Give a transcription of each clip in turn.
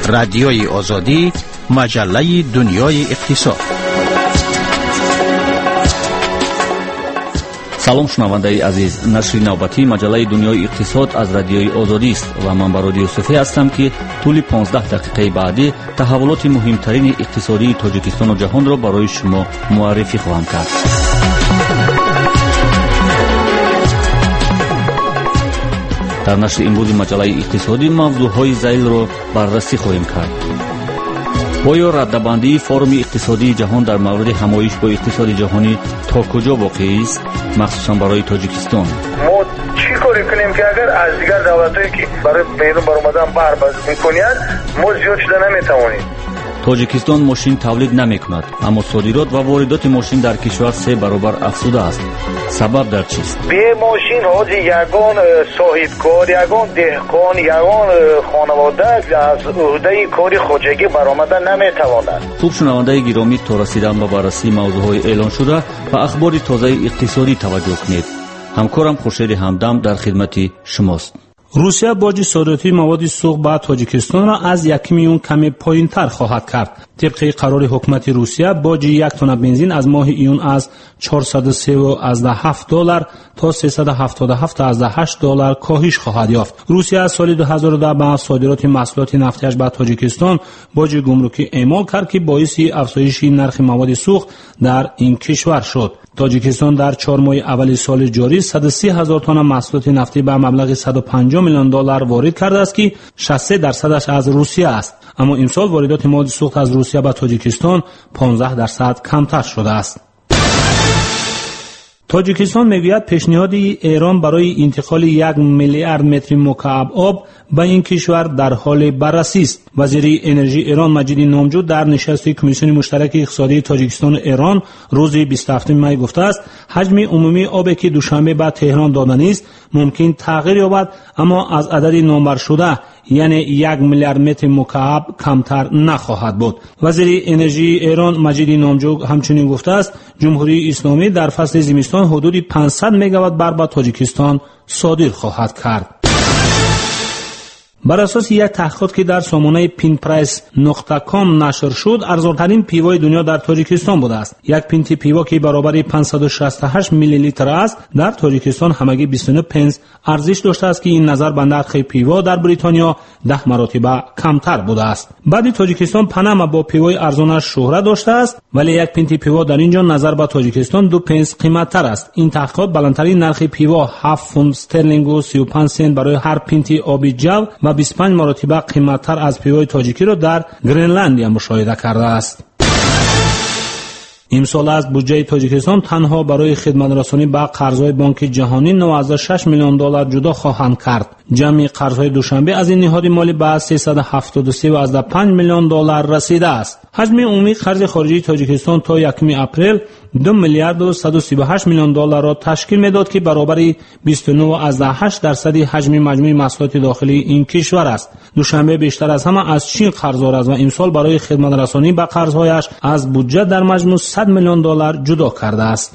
رادیوی آزادی، مجله دنیای اقتصاد. سلام شنوندگان عزیز، نشر نوبتی مجله دنیای اقتصاد از رادیوی آزادی است و من برادر یوسفی هستم که طول 15 دقیقه بعدی تحولات مهمترین اقتصادی تاجیکستان و جهان را برای شما معرفی خواهم کرد. در نشر امروز مجله اقتصادی موضوعهای ذیل را بررسی خواهیم کرد. آیا ردبندی فورم اقتصادی جهان در مورد همایش با اقتصاد جهانی تا کجا واقعی است، مخصوصا برای تاجیکستان؟ ما چی کاری کنیم که اگر از دیگر دولت‌هایی که برای بیرون برآمدن بربند می‌کنند ما زیاد شده نمی‌توانیم. تاجیکستان ماشین تولید نمی‌کند، اما صادرات و واردات ماشین در کشور 3 برابر افزوده است. سبب در چیست؟ به ماشین حاجی یگان صاحبکار، یگان دهقان، یگان خانواده از عهده کاری خودجگی برآمدن نمی‌توانند. خوب شنوندگان گرامی، تا رسیدن به بررسی موضوعهای اعلان شده و اخبار تازه اقتصادی توجه کنید. همکارم خورشید همدم در خدمت شماست. روسیه باج صادراتی مواد سوخت به تاجیکستان را از 1 میلیون کمی پایین‌تر خواهد کرد. طبق قرار حکومت روسیه باج 1 تن بنزین از ماه ایون از $403.7 تا $377.8 کاهش خواهد یافت. روسیه از سال 2010 به صادرات محصولات نفتیش به تاجیکستان باج گمرکی اعمال کرد که باعث افزایش نرخ مواد سوخت در این کشور شد. تاجیکستان در 4 ماه اول سال جاری 130,000 تن محصولات نفتی به مبلغ $150 میلیون وارد کرده است که 63% از روسیه است. اما امسال واردات مواد سوخت از روسیه به تاجیکستان 15% کمتر شده است. تاجیکستان میگوید پیشنهاد ایران برای انتقال 1 میلیارد متر مکعب آب به این کشور در حال بررسی است. وزیر انرژی ایران مجید نامجو در نشست کمیسیون مشترک اقتصادی تاجیکستان و ایران روز 27 می گفته است حجم عمومی آبی که دوشنبه به تهران دادنی است ممکن تغییر یابد، اما از عدد نامبر شده یعنی 1 میلیارد متر مکعب کمتر نخواهد بود. وزیر انرژی ایران مجید نامجو همچنین گفته است جمهوری اسلامی در فصل زمستان حدود 500 مگاوات برق به تاجیکستان صادر خواهد کرد. بر اساس یک تحقیقات که در سامانه pinprice.com نشر شد، ارزانترین پیوای دنیا در تاجیکستان بوده است. یک پینت پیوا که برابر 568 میلی لیتر است، در تاجیکستان همگی 29 پنس ارزش داشته است که این نظر به نرخ پیوا در بریتانیا 10 مرتبه کمتر بوده است. بعد تاجیکستان پنما با پیوای ارزانش شهرت داشته است، ولی یک پینت پیوا در اینجا نظر به تاجیکستان 2 پنس قیمتتر است. این تحقیقات بلندترین نرخ پیوا 7 فونت استرلینگ و 35 سنت برای هر پینت آب جو و 25 مرتبه قیمتتر از پیوای تاجیکی را در گرینلند مشاهده کرده است. امسال از بودجه تاجیکستان تنها برای خدمترسانی به قرض‌های بانک جهانی 96 میلیون دلار جدا خواهند کرد. جمع قرض‌های دوشنبه از این نهاد مالی به 373.5 میلیون دلار رسیده است. حجم عمومی قرض خارجی تاجیکستان تا 1 اپریل 2 میلیارد و 138 میلیون دلار را تشکیل می‌داد که برابر 29.8% حجم مجموع محصولات داخلی این کشور است. دوشنبه بیشتر از همه از چین قرضدار است و امسال برای خدمترسانی به قرض‌هایش از بودجه در مجموع 100 میلیون دلار جدا کرده است.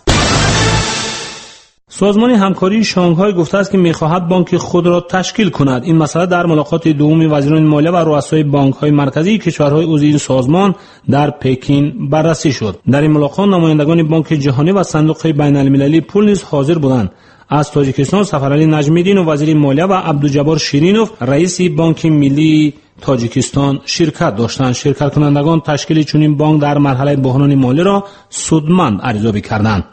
سازمان همکاری شانگهای گفته است که می‌خواهد بانک خود را تشکیل کند. این مسئله در ملاقات دوم وزیران مالیه و رؤسای بانک‌های مرکزی کشورهای عضو این سازمان در پکین بررسی شد. در این ملاقات نمایندگان بانک جهانی و صندوق بین‌المللی پول نیز حاضر بودند. از تاجیکستان سفرعلی نجمیدین و وزیر مالیه و عبدالجبار شیرینوف رئیس بانک ملی تاجیکستان شرکت داشتند. شرکت کنندگان تشکیل چنین بانک در مرحله بحران مالی را سودمند ارزیابی کردند.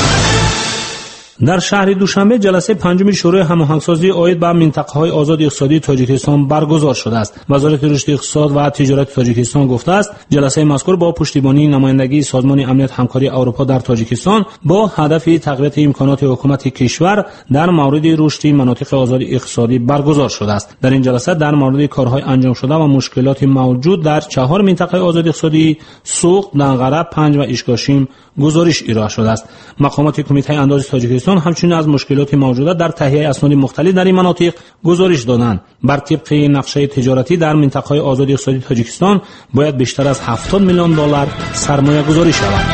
در شهر دوشنبه جلسه پنجم شورای هماهنگسازی عاید به منطقه‌های آزاد اقتصادی تاجیکستان برگزار شده است. وزارت رشد اقتصاد و تجارت تاجیکستان گفته است جلسه مذکور با پشتیبانی نمایندگی سازمان امنیت همکاری اروپا در تاجیکستان با هدف تقویت امکانات حکومت کشور در مورد رشد مناطق آزاد اقتصادی برگزار شده است. در این جلسه در مورد کارهای انجام شده و مشکلات موجود در 4 منطقه آزاد اقتصادی سوق، دنقره، پنج و اشکاشیم گزارش ارائه شده است. مقامات کمیته انداز تاجیکستان همچنین از مشکلات موجوده در تهیه اسناد مختلف در این مناطق گزارش دادند. بر طبق نقشه تجارتی در منطقه آزاد اقتصادی تاجیکستان باید بیشتر از 70 میلیون دلار سرمایه گذاری شود.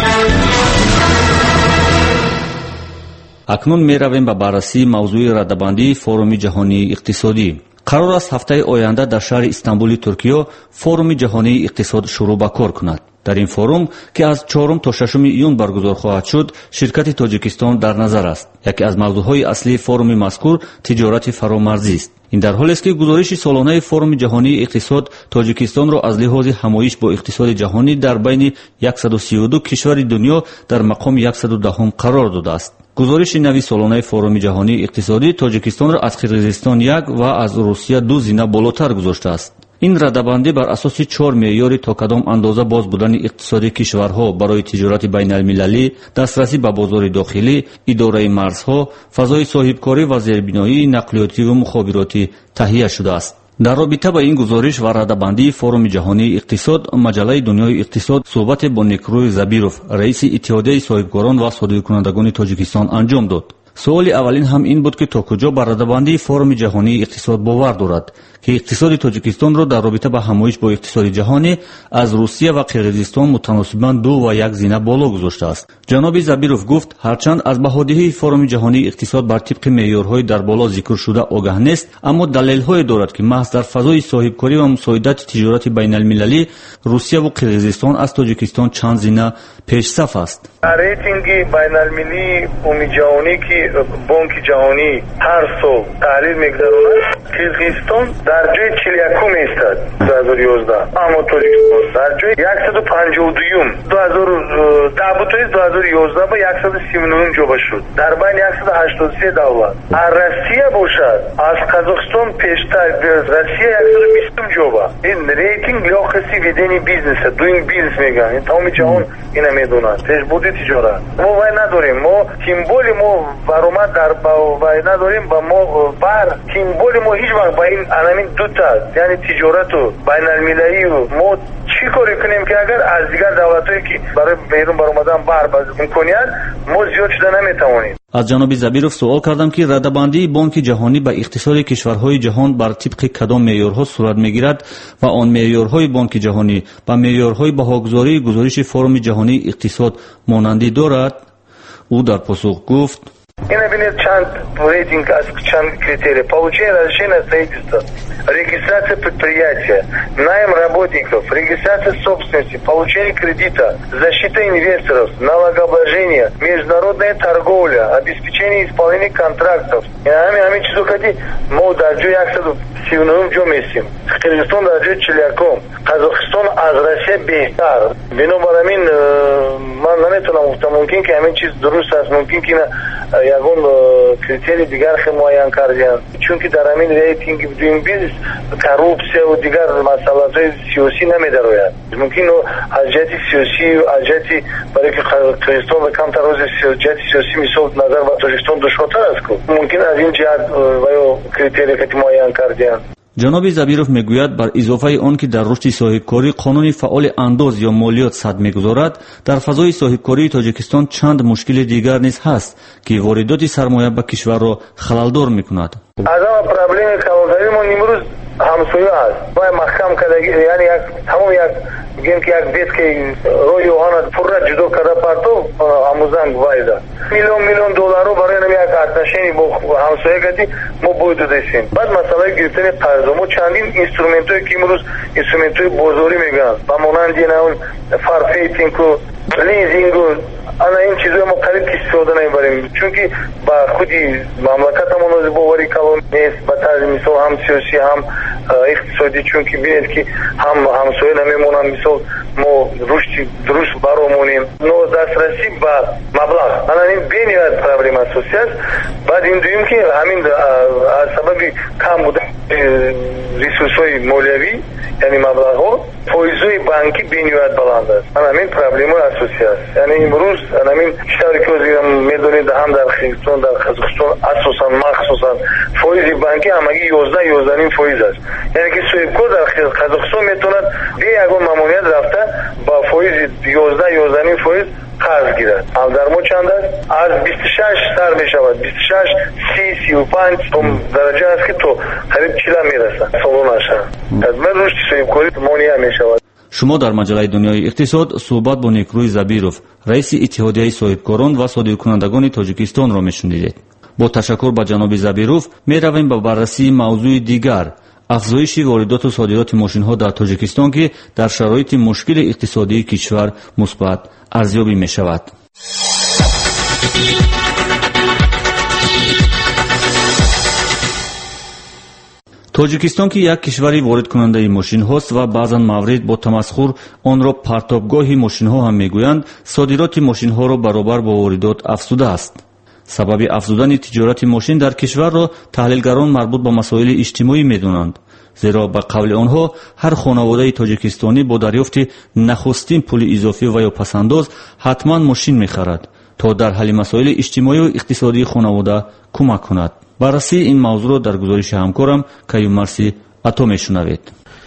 اکنون می رویم به بررسی موضوع ردبندی فورم جهانی اقتصادی. қарор аст ҳафтаи оянда дар шаҳри Истанбули Туркиё форуми ҷаҳонии иқтисод шурӯъ ба кор кунад. дар ин форум ки аз 4 то 6 июн баргузор хоҳад шуд, ширкати Тоҷикистон дар назар аст. яке аз мавзӯъҳои аслии форуми мазкур тиҷорати фаромарзист. ин дар ҳолест ки гузориши солонаи форуми ҷаҳонии иқтисод Тоҷикистонро аз лиҳози ҳамоиш бо иқтисоди ҷаҳонӣ дар байни 132 кишвари дунё дар мақоми 110 қарор додааст. гузориши нави солонаи форуми ҷаҳонии иқтисодӣ Тоҷикистонро аз Қирғизистон 1 ва аз Русия 2 зина болотар гузоштааст. ин радабандӣ бар асоси 4 меъёри то кадом андоза боз будани иқтисоди кишварҳо барои тиҷорати байналмилалӣ, дастрасӣ ба бозори дохилӣ, идораи марзҳо, фазои соҳибкорӣ ва зербиноии нақлиётиву мухобиротӣ таҳия шудааст. дар робита ба ин гузориш ва радабандии форуми ҷаҳонии иқтисод, маҷаллаи дунёи иқтисод суҳбате бо Некрӯй Забиров, раиси иттиҳодияи соҳибкорон ва содиркунандагони Тоҷикистон анҷом дод. суоли аввалин ҳам ин буд ки то куҷо ба радабандии форуми ҷаҳонии иқтисод бовар дорад, ки иқтисоди Тоҷикистонро дар робита ба ҳамоиш бо иқтисоди ҷаҳонӣ аз Русия ва Қирғизистон мутаносибан 2 ва 1 зина боло гузоштааст. ҷаноби Забиров гуфт, ҳарчанд аз баҳодиҳии форуми ҷаҳонии иқтисод бар тибқи меъёрҳои дар боло зикршуда огаҳ нест, аммо далелҳое дорад ки маҳз дар фазои соҳибкорӣ ва мусоидати тиҷорати байналмилалӣ Русия ва Қирғизистон аз Тоҷикистон чанд зина пешсаф аст. рейтинги байналмилии умуми ҷаҳонӣ ки бонки ҷаҳонӣ ҳар сол таҳлил мегузаронад, Қирғизистон дар ҷои 41 меистад 2011, аммо Тоҷикистон дар ҷои 152. 2010 буд то 2011 ба 139 ҷоба шуд дар байни 183 давлат. Россия бошад аз Қазоқистон пештар, Россия 120 ҷоба. ин рейтинг лёҳқаси ведени бизнеса, doing business мегӯянд. ин тамоми ҷаҳон ина медонад. пешбурди тиҷорат. мо вай надорем, мо символи мо баромад дар вай надорем, ба мо бар символи мо ҳеҷ вақт ба ин анамин дута, яъни тиҷорату байналмилалию мо чӣ коре кунем ки агар аз дигар давлатҳое ки барои берун баромадан бар имконият мо зиёд шуда наметавонем. аз ҷаноби Забиров суол кардам ки радабандии Бонки ҷаҳонӣ ба иқтисоди кишварҳои ҷаҳон бар тибқи кадом меъёрҳо сурат мегирад ва он меъёрҳои Бонки ҷаҳонӣ ба меъёрҳои баҳогузории гузориши форуми ҷаҳонии иқтисод монандӣ дорад? ӯ дар посух гуфт: ина бинед чанд рейтинг аз чанд критерий. Получение разрешения на строительство, регистрация предприятия, найм работников, регистрация собственности, получение кредита, защита инвесторов, налогообложение, международная торговля, обеспечение исполнения контрактов. Ами чизо кади мо дар ҷои 139 ҷо месим. Қирғизистон дар ҷои 40, Қазоқистон аз Россия беҳтар. Бинобар ҳамин ман наметавонам гуфтам, мумкин ки ҳамин чиз дуруст аст, мумкин ки ягон критерий дигар хе муайян кардиянд, чунки дар ҳамин рейтинги doing business коррупсияу дигар масъалаҳои сиёсӣ намедарояд. мумкин аз ҷиҳати сиёсӣ, аз ҷиҳати барои ки Қирғизистон ва камтар рози ҷиҳати сиёсӣ мисол назар ба Тоҷикистон душвортар аст ку. мумкин аз ин ҷиҳат ваё критерий ки муайян кардиянд. ҷаноби Забиров мегӯяд, бар изофаи он ки дар рушди соҳибкорӣ қонуни фаъоли андоз ё молиёт сад мегузорад, дар фазои соҳибкории Тоҷикистон чанд мушкили дигар низ ҳаст, ки воридоти сармоя ба кишварро халалдор мекунад. аз ҳама проблеми калондаримон имрӯз ҳамсоя аст. вай маҳкам кардаги, яъни тамом як гем ки як детки роҳи оҳана пурра ҷудо карда партов амӯзанг вайда. миллион долларро барои як отношение бо ҳамсоя кади мо боид додесем. баъд масъалаи гирифтани қарзо, мо чандин инструментҳое ки имрӯз инструментҳои бозорӣ мегӯянд, ба монанди наун фарфейтингу, лизингу, ана ин чизои мо қариб ки истифода намебарем, чунки ба худи мамлакатамон бовари калон нест, ба тарзи мисол ҳам сиёсӣ ҳам иқтисодӣ, чунки бинед ки ҳам ҳамсоя намемонанд, мисол мо рушди дуруст баромонем, но дастрасӣ ба маблағ ана ин бениҳоят проблема асосӣ аст. баъд ин дуюм ки ҳамин аз сабаби кам буда ресурсҳои молиявӣ, яъни маблағҳо, фоизҳои банкӣ бениҳоят баланд аст. ана ин проблемаи асосӣ аст. яъни имрӯз ана ин кишваре ки озгирам медонед, ҳам дар Қирғизистон, дар Қазоқистон асосан махсусан фоизи банкӣ ҳамагӣ 11 фоиз аст. яъне ки соҳибкор дар Қазоқистон метавонад бе ягон маъмуният рафта ба фоизи 11 фоиз қарз гирад. дар мо чанд аст? аз 26 сар мешавад, 26, 30, 35 том дараҷа аст ки то қариб 40 мерасад солонаша. ман рушди соҳибкорӣ монеа мешавад. шумо дар маҷаллаи дунёи иқтисод суҳбат бо Некрӯй Забиров, раиси иттиҳодияи соҳибкорон ва содиркунандагони Тоҷикистонро мешунидед. бо ташаккур ба ҷаноби Забиров меравем ба баррасии мавзӯи дигар, افزایش واردات و صادرات ماشین‌ها در تاجیکستان که در شرایط مشکل اقتصادی کشور مثبت ارزیابی می‌شود. تاجیکستان که یک کشوری وارد کننده ماشین هاست و بعضا موارد با تمسخر آن را پرتابگاه ماشین ها هم میگویند، صادرات ماشین ها را برابر با واردات افزوده است. سبب افزودن تجارت ماشین در کشور را تحلیلگران مربوط با مسائل اجتماعی میدونند، زیرا به قول آنها هر خانواده تاجیکستانی با دریافت نخستین پول اضافی و یا پسنداز حتما ماشین میخرد تا در حل مسائل اجتماعی و اقتصادی خانواده کمک کند. بررسی این موضوع را در گزارش همکارم کیوم مرسی عطا میشنوید.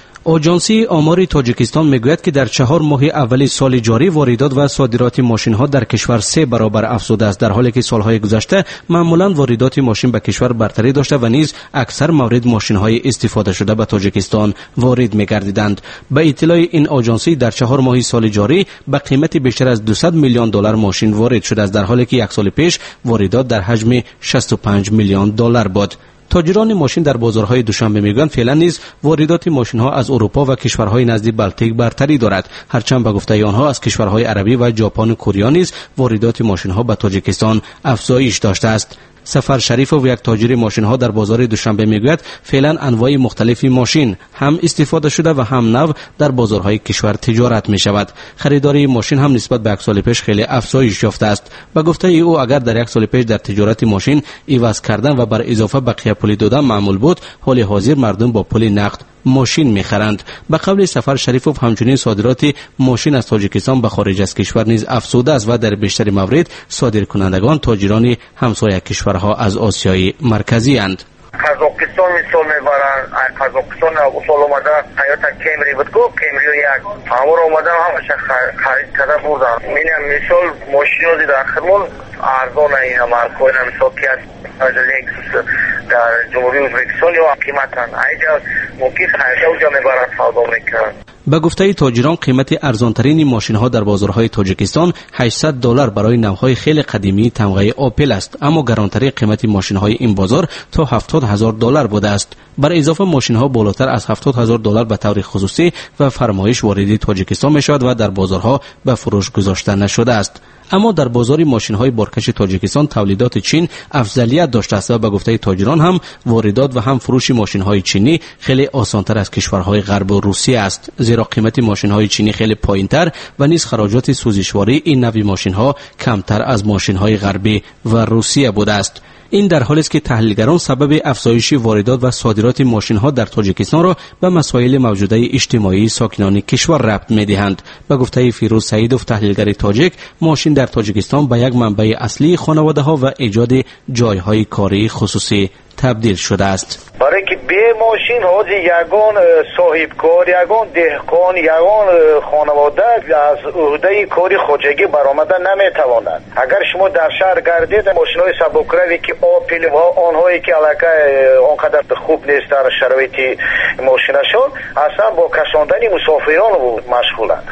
آژانسی آمار تاجیکستان میگوید که در 4 ماه اول سال جاری واردات و صادرات ماشین ها در کشور 3 برابر افزوده است، در حالی که سالهای گذشته معمولا واردات ماشین به کشور برتری داشته و نیز اکثر موارد ماشین های استفاده شده به تاجیکستان وارد میگردیدند. به اطلاع این آژانسی در 4 ماه سال جاری به قیمت بیشتر از 200 میلیون دلار ماشین وارد شده است، در حالی که یک سال پیش واردات در حجم 65 میلیون دلار بود. تاجران ماشین در بازارهای دوشنبه میگویند فعلا نیز واردات ماشین ها از اروپا و کشورهای نزدیک بلتیک برتری دارد، هرچند به گفته آنها از کشورهای عربی و ژاپن و کره نیز واردات ماشین ها به تاجیکستان افزایش داشته است. سفر شریفوف یک تاجر ماشین ها در بازار دوشنبه میگوید فعلا انواع مختلفی ماشین هم استفاده شده و هم نو در بازارهای کشور تجارت می شود. خریداری ماشین هم نسبت به یک سال پیش خیلی افزایش یافته است. به گفته او اگر در یک سال پیش در تجارت ماشین عوض کردن و بر اضافه بقیه پول دادن معمول بود، حال حاضر مردم با پول نقد ماشین میخرند. به قول سفر شریفوف همچنین صادرات ماشین از تاجیکستان به خارج از کشور نیز افزوده است و در بیشتر موارد صادرکنندگان تاجران همسایه کشورها از آسیای مرکزی اند. قزاقستان مثال میبرن، قزاقستان اصول اومده حیاتا کیمری بود، کیمری یک همور اومده همش خرید کرده بودن. مینم مثال ماشین رو در خرمون ارزان این مرکوی مثال که از لکسوس در جمهوری ازبکستان یا قیمتن اینجا ممکن خریده اونجا میبرن سودا میکنن. به گفته تاجران قیمت ارزانترین ماشین ها در بازارهای تاجیکستان 800 دلار برای نوهای خیلی قدیمی تمغه آپل است، اما گرانترین قیمت ماشین های این بازار تا 70,000 دلار بوده است. بر اضافه ماشین ها بالاتر از 70,000 دلار به طور خصوصی و فرمایش وارد تاجیکستان می شود و در بازارها به فروش گذاشته نشده است. اما در بازار ماشین های بارکش تاجیکستان تولیدات چین افضلیت داشته است و به گفته تاجران هم واردات و هم فروش ماشین های چینی خیلی آسانتر از کشورهای غرب و روسیه است، زیرا قیمت ماشین های چینی خیلی پایینتر و نیز خراجات سوزشواری این نوع ماشین ها کمتر از ماشین های غربی و روسیه بوده است. این در حالی است که تحلیلگران سبب افزایش واردات و صادرات ماشین ها در تاجیکستان را به مسائل موجوده اجتماعی ساکنان کشور ربط می‌دهند. به گفته فیروز سعیدوف تحلیلگر تاجیک، ماشین در تاجیکستان به یک منبع اصلی خانواده ها و ایجاد جایهای کاری خصوصی تبدیل شده است. برای که به ماشین ها یگان صاحبکار، یگان دهقان، یگان خانواده از عهده کاری خودجگی برآمده نمیتوانند. اگر شما در شهر گردید ماشین های سبکروی که آپل ها آنهایی که علاقه آنقدر خوب نیست در شرایط ماشینشون اصلا با کشاندن مسافران مشغولند.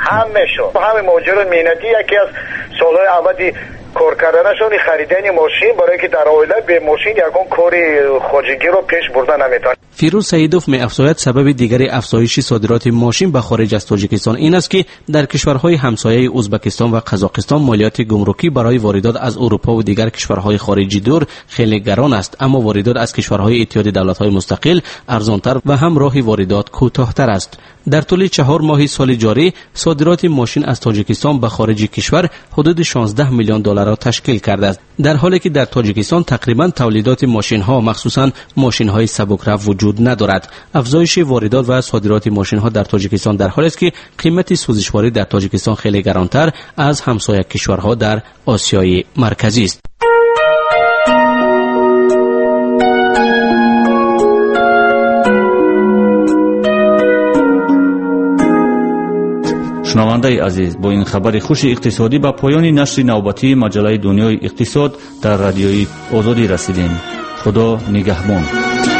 همه ماجرای مهنتی یکی از سالهای ابدی کار کردنشون خریدن ماشین برای که در عائله به ماشین یکان کاری خودجگی رو پیش بردن نمیتونه. فیروز سعیدوف می افزاید سبب دیگری افزایش صادرات ماشین به خارج از تاجیکستان این است که در کشورهای همسایه ازبکستان و قزاقستان مالیات گمرکی برای واردات از اروپا و دیگر کشورهای خارجی دور خیلی گران است، اما واردات از کشورهای اتحاد دولت‌های مستقل ارزانتر و هم راه واردات کوتاه‌تر است. در طول 4 ماه سال جاری صادرات ماشین از تاجیکستان به خارج کشور حدود 16 میلیون دلار را تشکیل کرده است، در حالی که در تاجیکستان تقریبا تولیدات ماشین ها مخصوصا ماشین های سبکرو وجود ندارد. افزایش واردات و صادرات ماشین ها در تاجیکستان در حالی است که قیمت سوزشواری در تاجیکستان خیلی گرانتر از همسایه کشورها در آسیای مرکزی است. شنونده عزیز، با این خبر خوش اقتصادی به پایان نشر نوبتی مجله دنیای اقتصاد در رادیوی آزادی رسیدیم. خدا نگهبان.